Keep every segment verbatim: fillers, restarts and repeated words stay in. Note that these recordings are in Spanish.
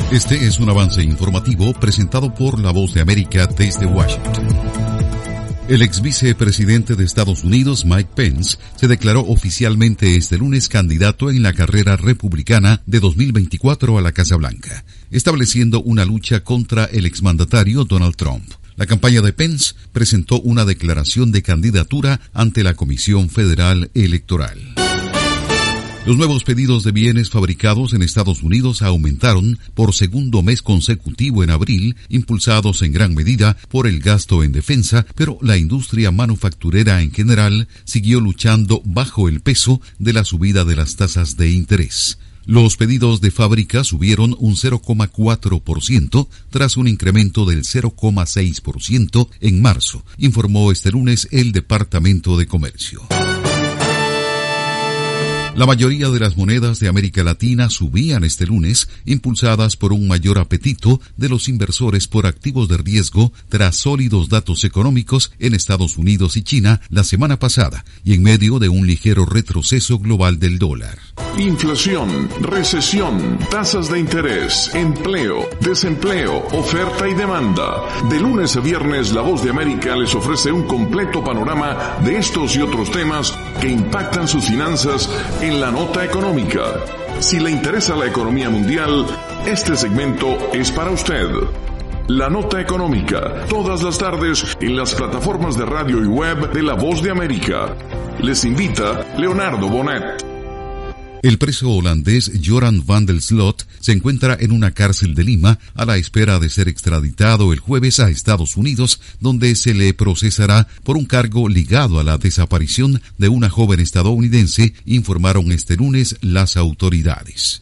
Este es un avance informativo presentado por La Voz de América desde Washington. El ex vicepresidente de Estados Unidos, Mike Pence, se declaró oficialmente este lunes candidato en la carrera republicana de dos mil veinticuatro a la Casa Blanca, estableciendo una lucha contra el exmandatario Donald Trump. La campaña de Pence presentó una declaración de candidatura ante la Comisión Federal Electoral. Los nuevos pedidos de bienes fabricados en Estados Unidos aumentaron por segundo mes consecutivo en abril, impulsados en gran medida por el gasto en defensa, pero la industria manufacturera en general siguió luchando bajo el peso de la subida de las tasas de interés. Los pedidos de fábrica subieron un cero coma cuatro por ciento tras un incremento del cero coma seis por ciento en marzo, informó este lunes el Departamento de Comercio. La mayoría de las monedas de América Latina subían este lunes, impulsadas por un mayor apetito de los inversores por activos de riesgo tras sólidos datos económicos en Estados Unidos y China la semana pasada y en medio de un ligero retroceso global del dólar. Inflación, recesión, tasas de interés, empleo, desempleo, oferta y demanda. De lunes a viernes, La Voz de América les ofrece un completo panorama de estos y otros temas que impactan sus finanzas en la nota económica. Si le interesa la economía mundial, este segmento es para usted. La nota económica, todas las tardes en las plataformas de radio y web de La Voz de América. Les invita Leonardo Bonet. El preso holandés Joran van der Sloot se encuentra en una cárcel de Lima a la espera de ser extraditado el jueves a Estados Unidos, donde se le procesará por un cargo ligado a la desaparición de una joven estadounidense, informaron este lunes las autoridades.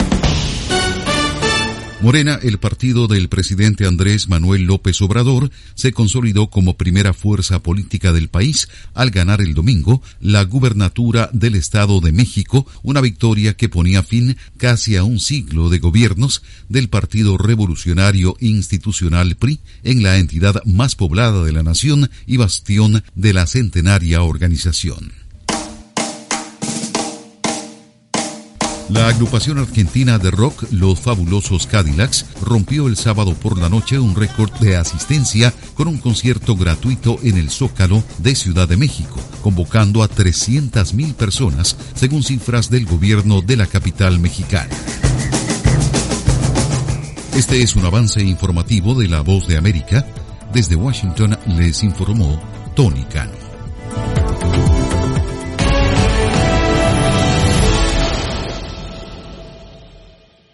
Morena, el partido del presidente Andrés Manuel López Obrador, se consolidó como primera fuerza política del país al ganar el domingo la gubernatura del Estado de México, una victoria que ponía fin casi a un siglo de gobiernos del Partido Revolucionario Institucional P R I en la entidad más poblada de la nación y bastión de la centenaria organización. La agrupación argentina de rock Los Fabulosos Cadillacs rompió el sábado por la noche un récord de asistencia con un concierto gratuito en el Zócalo de Ciudad de México, convocando a trescientas mil personas, según cifras del gobierno de la capital mexicana. Este es un avance informativo de La Voz de América. Desde Washington les informó Tony Cano.